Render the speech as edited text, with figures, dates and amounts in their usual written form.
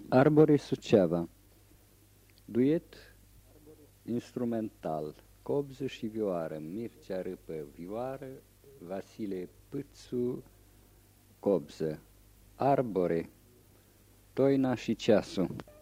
Arbore Suceava. Duet instrumental, cobză și vioară, Mircea Râpă vioară, Vasile Pâțu cobză. Arbore, Toina și ceasul.